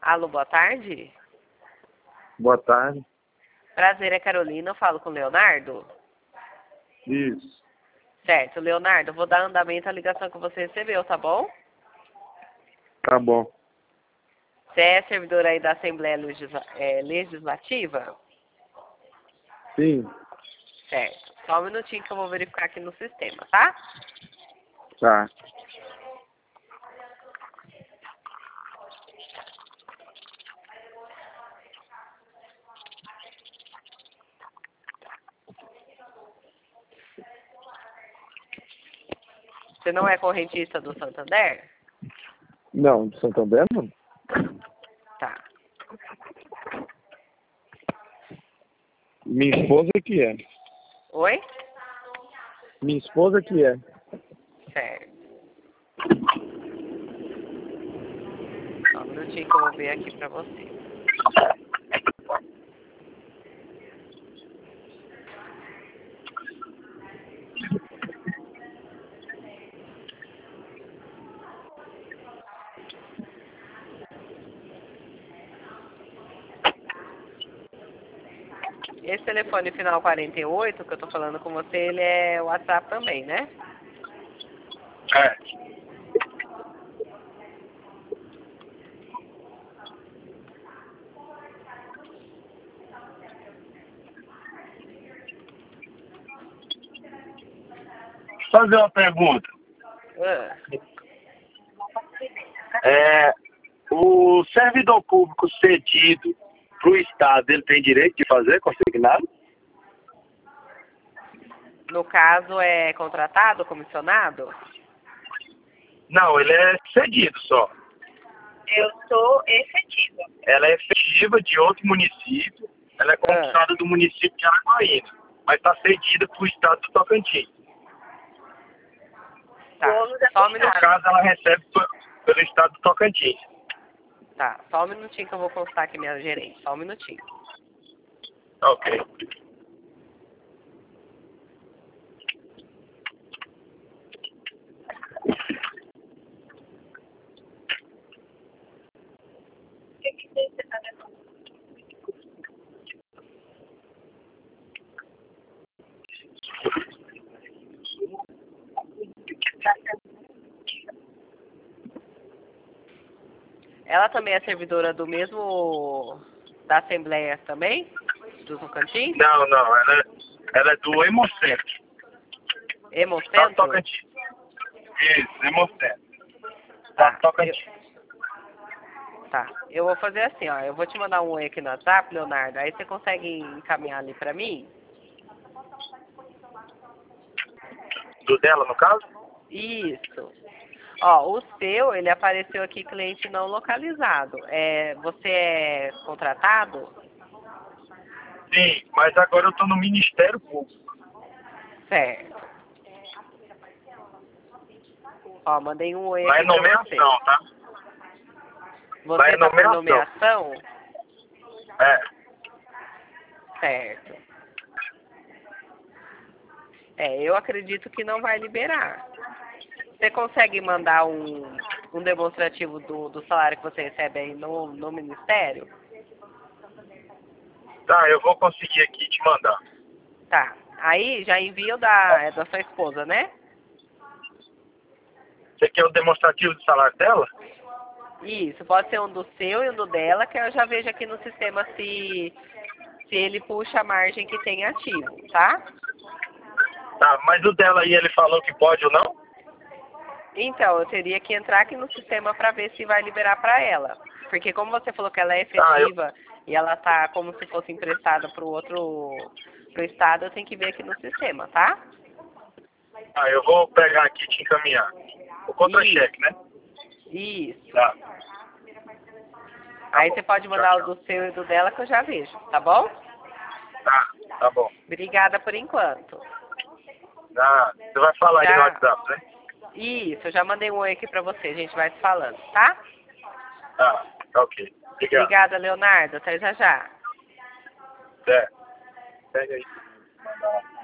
Alô, boa tarde. Boa tarde. Prazer, é Carolina, eu falo com o Leonardo. Isso. Certo, Leonardo, eu vou dar andamento à ligação que você recebeu, tá bom? Tá bom. Você é servidor aí da Assembleia Legislativa? Sim. Certo. Só um minutinho que eu vou verificar aqui no sistema, tá? Tá. Você não é correntista do Santander? Não, de Santander não. Tá. Minha esposa que é. Oi? Minha esposa que é. Certo. Só um minutinho que eu vou ver aqui pra você. Esse telefone final 48 que eu tô falando com você, ele é WhatsApp também, né? É. Fazer uma pergunta. Ah, O servidor público cedido para o Estado, ele tem direito de fazer consignado? no caso, é contratado, comissionado? Não, ele é cedido só. Eu sou efetiva. Ela é efetiva de outro município, ela é conquistada do município de Araguaína, mas está cedida para o Estado do Tocantins. Tá. Só um No minutinho. caso, ela recebe pelo Estado do Tocantins. Tá, só um minutinho que eu vou constar aqui minha gerente. Só um minutinho. Ok. Ela também é servidora do mesmo... da Assembleia também? Do Tocantins? Não, ela é do Hemocentro. Estado do Hemocentro? Tocantins. Isso, Hemocentro. Tá. Estado do Tocantins. Tá, eu vou fazer assim, ó. Eu vou te mandar um oi aqui no WhatsApp, Leonardo. Aí você consegue encaminhar ali pra mim? Do dela, no caso? Isso. Ó, o seu, ele apareceu aqui, cliente não localizado. Você é contratado? Sim, mas agora eu estou no Ministério Público. Certo. Ó, mandei um oi Lá é aqui pra você. nomeação, tá? Lá Você é tá por nomeação. nomeação? É. Certo. Eu acredito que não vai liberar. Você consegue mandar um demonstrativo do salário que você recebe aí no Ministério? Tá, eu vou conseguir aqui te mandar. Tá. Aí já envio da sua esposa, né? Você quer o demonstrativo de salário dela? Isso, pode ser um do seu e um do dela, que eu já vejo aqui no sistema se ele puxa a margem que tem ativo, tá? Tá, mas o dela aí ele falou que pode ou não? Então, eu teria que entrar aqui no sistema para ver se vai liberar para ela. Porque como você falou que ela é Ah, efetiva e ela tá como se fosse emprestada pro estado, eu tenho que ver aqui no sistema, tá? eu vou pegar aqui e te encaminhar. O contra-cheque, né? Isso. Tá. Aí bom. você pode mandar Tchau, o do seu e do dela que eu já vejo, tá bom? Tá bom. Obrigada por enquanto. Você vai falar aí no Já. WhatsApp, né? Isso, eu já mandei um oi aqui pra você, a gente vai se falando, tá? Tá, ok. Obrigado. Obrigada, Leonardo. Até já já. Pega aí.